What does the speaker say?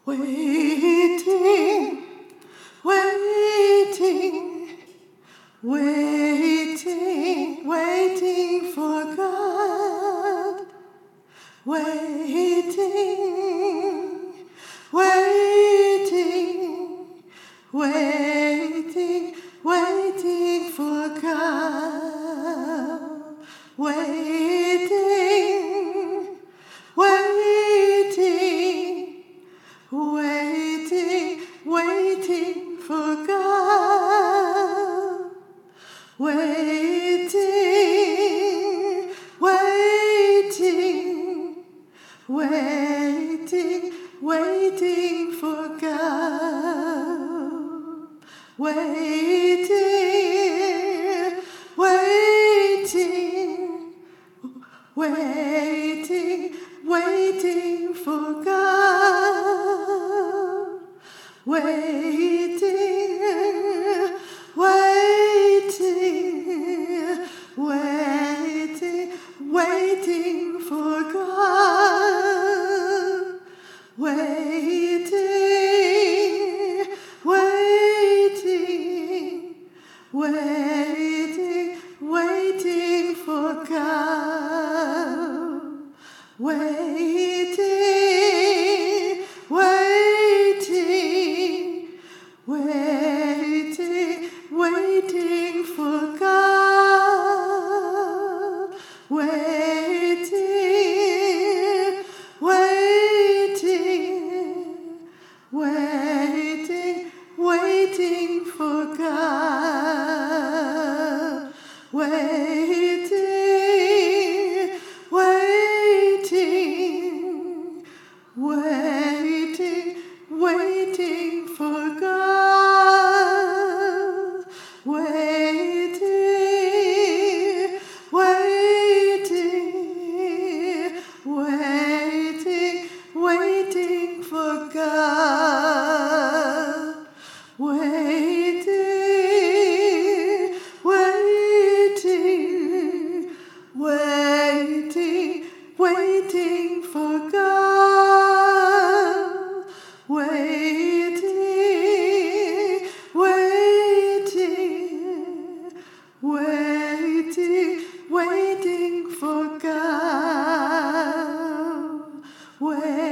Waiting, waiting, waiting, waiting for God. Waiting, waiting, waiting, waiting for God. Waiting, waiting, waiting, waiting for God. Waiting, waiting, waiting, waiting for God. Waiting, waiting, waiting, waiting for God. Waiting, waiting, waiting, waiting for God. Waiting, waiting, waiting, waiting for God. Waiting, waiting, waiting, waiting for God. Waiting, waiting, waiting, waiting for God. Waiting, waiting, waiting, waiting for God. Waiting, waiting, waiting, waiting for God. Waiting, waiting, waiting, waiting for God. Waiting, waiting, waiting, waiting for God. Waiting.